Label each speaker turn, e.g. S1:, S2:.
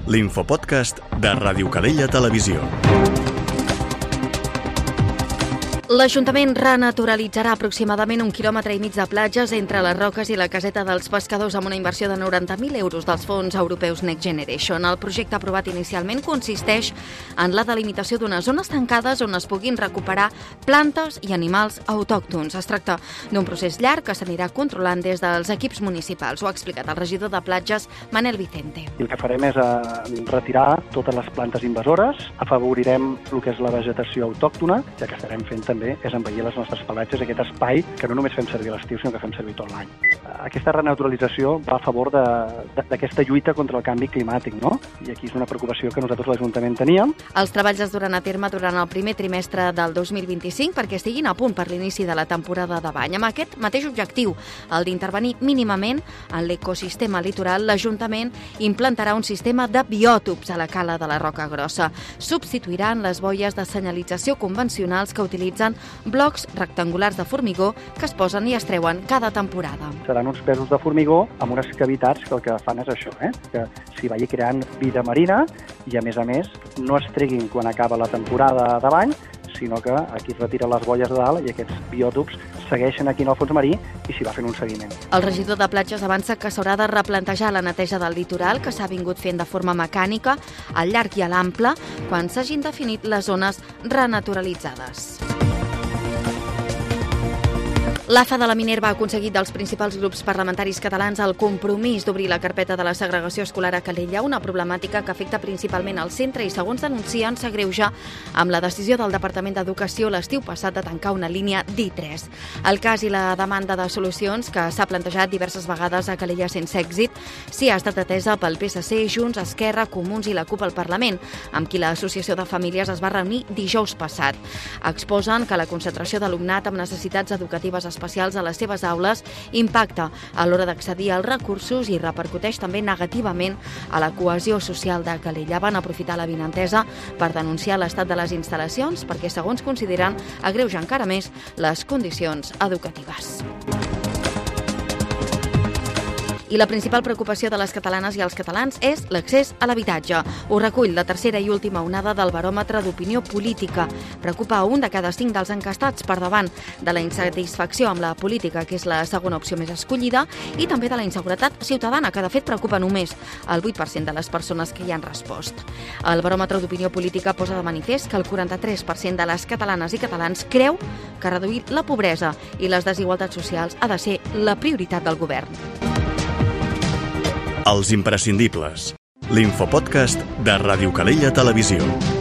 S1: l'infopodcast de Ràdio Calella Televisió.
S2: L'Ajuntament renaturalitzarà aproximadament 1,5 quilòmetre de platges entre les Roques i la Caseta dels Pescadors amb una inversió de 90.000 euros dels fons europeus Next Generation. El projecte aprovat inicialment consisteix en la delimitació d'unes zones tancades on es puguin recuperar plantes i animals autòctons. Es tracta d'un procés llarg que s'anirà controlant des dels equips municipals. Ho ha explicat el regidor de platges, Manel Vicente.
S3: El que farem és retirar totes les plantes invasores, afavorirem el que és la vegetació autòctona, ja que estarem fent també és envair les nostres platges, aquest espai que no només fem servir a l'estiu, sinó que fem servir tot l'any. Aquesta renaturalització va a favor d'aquesta lluita contra el canvi climàtic, no? I aquí és una preocupació que nosaltres l'Ajuntament teníem.
S2: Els treballs es duran a terme durant el primer trimestre del 2025 perquè estiguin a punt per l'inici de la temporada de bany. Amb aquest mateix objectiu, el d'intervenir mínimament en l'ecosistema litoral, l'Ajuntament implantarà un sistema de biòtops a la cala de la Roca Grossa. Substituiran les boies de senyalització convencionals que utilitzen blocs rectangulars de formigó que es posen i es treuen cada temporada.
S3: Seran uns pesos de formigó amb unes cavitats que el que fan és això, que s'hi vagi creant vida marina i, a més, no es treguin quan acaba la temporada de bany, sinó que aquí es retiren les boies de dalt i aquests biòtops segueixen aquí en el fons marí i s'hi va fent un seguiment.
S2: El regidor de platges avança que s'haurà de replantejar la neteja del litoral, que s'ha vingut fent de forma mecànica, al llarg i a l'ample, quan s'hagin definit les zones renaturalitzades. L'AFA de la Minerva ha aconseguit dels principals grups parlamentaris catalans el compromís d'obrir la carpeta de la segregació escolar a Calella, una problemàtica que afecta principalment al centre i, segons denuncien, s'agreuja amb la decisió del Departament d'Educació l'estiu passat de tancar una línia d'I3. El cas i la demanda de solucions, que s'ha plantejat diverses vegades a Calella sense èxit, sí ha estat atesa pel PSC, Junts, Esquerra, Comuns i la CUP al Parlament, amb qui l'Associació de Famílies es va reunir dijous passat. Exposen que la concentració d'alumnat amb necessitats educatives especials a les seves aules impacta a l'hora d'accedir als recursos i repercuteix també negativament a la cohesió social de Calella. Van aprofitar l'avinentesa per denunciar l'estat de les instal·lacions perquè, segons consideren, agreuja encara més les condicions educatives. I la principal preocupació de les catalanes i els catalans és l'accés a l'habitatge. Ho recull la tercera i última onada del baròmetre d'opinió política. Preocupa a 1 de cada 5 dels encastats, per davant de la insatisfacció amb la política, que és la segona opció més escollida, i també de la inseguretat ciutadana, que de fet preocupa només el 8% de les persones que hi han respost. El baròmetre d'opinió política posa de manifest que el 43% de les catalanes i catalans creu que reduir la pobresa i les desigualtats socials ha de ser la prioritat del govern.
S1: Els imprescindibles. L'infopodcast de Ràdio Calella Televisió.